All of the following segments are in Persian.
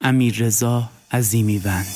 امیررضا عظیمیوند.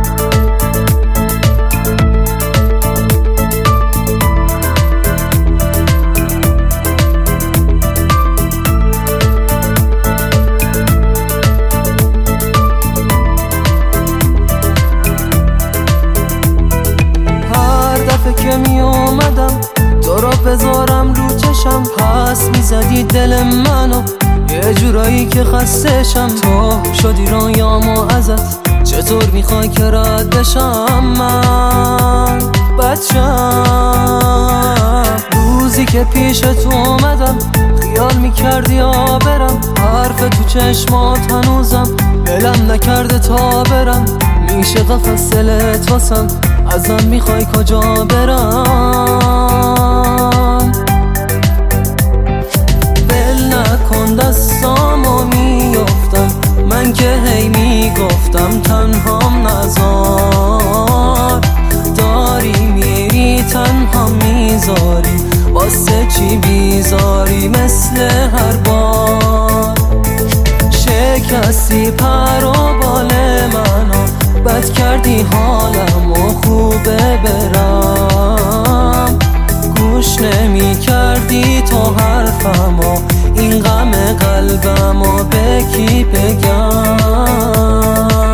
که می اومدم تو را بذارم رو چشم، پس می زدی دل منو یه جورایی که خستشم. تو شدی رویامو ازت، چطور میخوای که رد بشم من بچم؟ روزی که پیش تو اومدم خیال میکردی برم، حرف تو چشمات هنوزم دلم نکرده تا برم. میشه قفص دلت واسم، ازم میخوای کجا برم؟ بل نکن دستامو میافتم، من که هی میگفتم تنهام نذار. داری میری تنها میذاری، واسه چی بیزاری مثل هر بار؟ شکستی پر و بال منو، بد کردی حالمو خوبه برم. گوش نمی کردی تو حرفمو، این غم قلبمو به کی بگم؟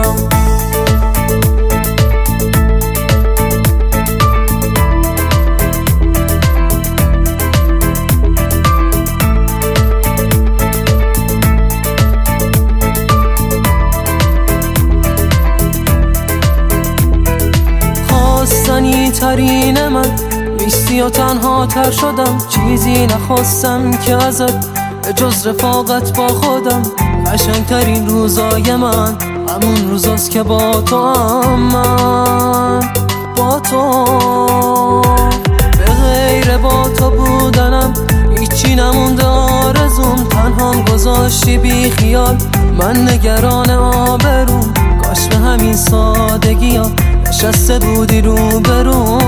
ترین من نیستی و تنها تر شدم، چیزی نخواستم که ازت به جز رفاقت با خودم. قشنگترین روزای من همون روزاست که با تو هم، من با تو به غیر با تو بودنم هیچی نمونده آرزوم. تنهام گذاشتی بی خیال، من نگران آبروم. کاش به همین سادگی ها نشسته بودی رو برو.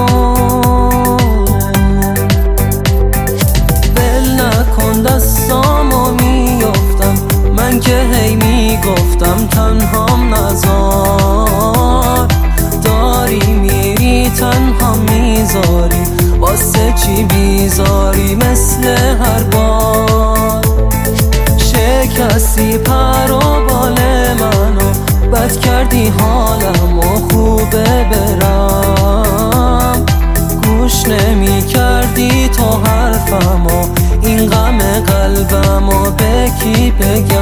بل نکن دستامو میافتم، من که هی میگفتم تنهام نذار. داری میری تنها میذاری، واسه چی بیزاری مثل هر بار؟ شکستی پر و بال منو، بد کردی حالمو خوبه برم. گوش نمی کردی تو حرفمو، این غم قلبمو به کی بگم؟